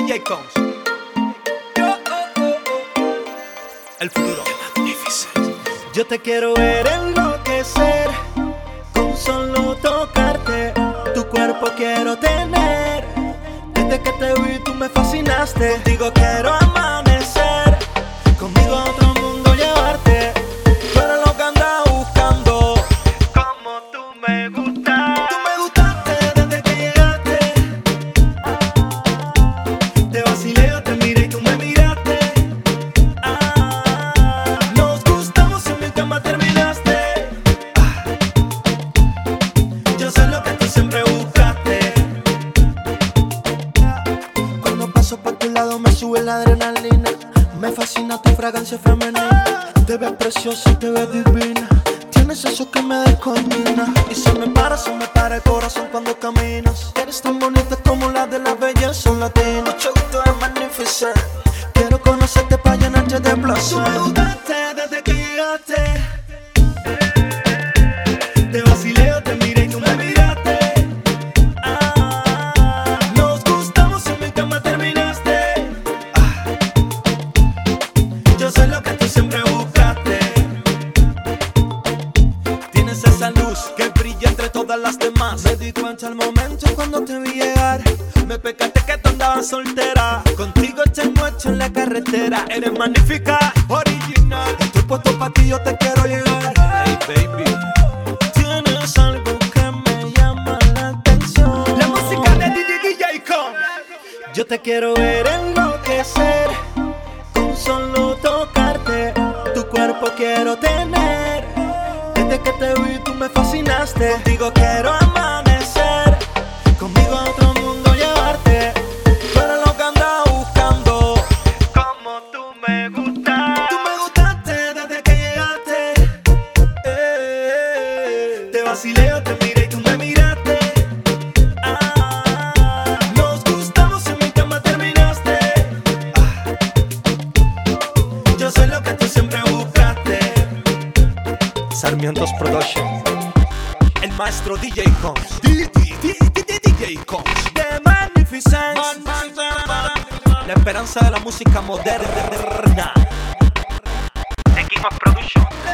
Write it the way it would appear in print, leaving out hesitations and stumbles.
DJ Cons. El futuro Magnificent. Yo te quiero ver enloquecer con solo tocarte. Tu cuerpo quiero tener. Desde que te vi tú me fascinaste. Contigo quiero amanecer, conmigo a otro mundo llevarte. Tú eres lo que andaba buscando. Como tú me gustas. Tú me gustaste desde que llegaste. Te vacilé, yo te miré y tú me miraste. Nos gustamos en mi cama terminaste. Yo sé lo que tú siempre buscaste. Cuando paso por tu lado me sube la adrenalina. Me fascina tu fragancia femenina. Te ves preciosa y te ves divina. Tienes eso que me descombina. Y se me para el corazón cuando caminas. Eres tan bonita como la de la belleza latina. Mucho gusto es Magnificent. Quiero conocerte para llenarte de placer. Tú me gustaste desde que llegaste. Te vacilé, yo te miré y tú me miraste. Nos gustamos en mi cama terminaste. Yo sé lo que tú siempre buscaste. Tienes esa luz que brilla entre todas las demás. Me di cuenta al momento cuando te vi llegar. Me pecaste que tú andabas soltera. Contigo tengo hecho en la carretera. Eres magnífica, original. Estoy puesto pa' ti, yo te quiero llegar. Hey baby, tienes algo que me llama la atención. La música de DJ Cons. Yo te quiero ver enloquecer con solo tocarte. Tu cuerpo quiero tener. Desde que te vi tú me fascinaste. Contigo quiero amanecer, conmigo a otro mundo llevarte. Tú eres lo que andaba buscando. Como tú me gustas. Tú me gustaste desde que llegaste. Te vacilé, yo te miré y tú me miraste. Nos gustamos en mi cama terminaste. Yo sé lo que tú siempre buscaste. Sarmientos Production. El maestro DJ Cons. DJ Cons. The Magnificent. La esperanza de la música moderna. The King of Production.